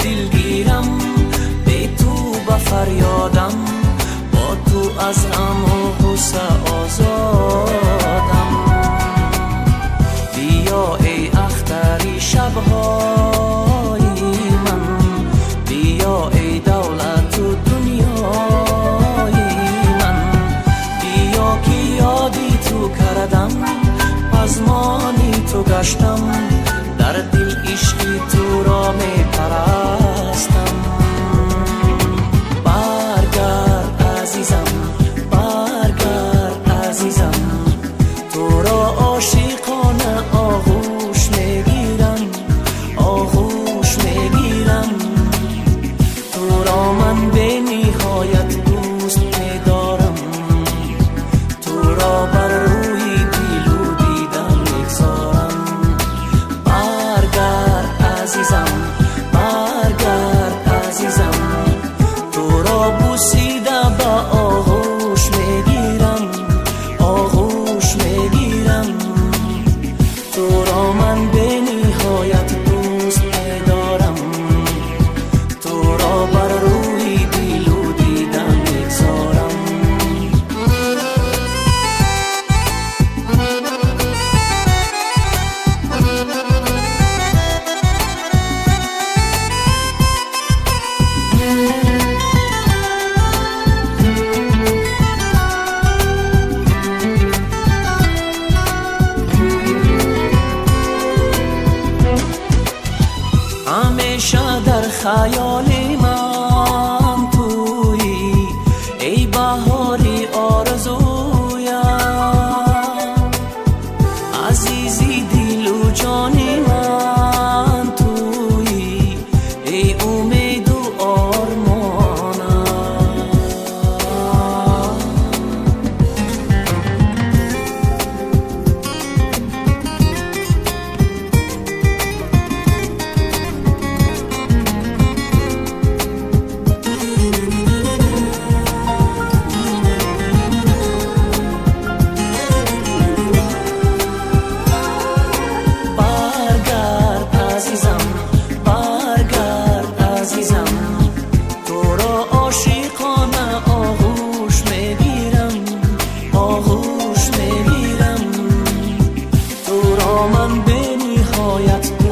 دلگیرم، بی تو با فریادم، با تو از غم و غصه آزادم. بیا ای اختری شبهای من، بیا ای دولت و دنیای من، بیا که یادی تو کردم، پزمانی تو گشتم، در دل عشقی تو را می پرستم. برگرد عزیزم، برگرد عزیزم، تو را عاشقانه آغوش میگیرم، آغوش میگیرم. تو را من به نهایت دوست میدارم، تو را بر روی دل و دیدم میگذارم. برگرد عزیزم، برگرد عزیزم، تو را بوسیده با آغوش میگیرم، آغوش میگیرم. تو را من به نهایت دوست میدارم، تو را بر روی دل و دیدم میگذارم. همیشه در خیال من تویی، ای بهاری آرزویم، عزیزی دل و جان من تویی، ای امید و آرمانم. من به نهایت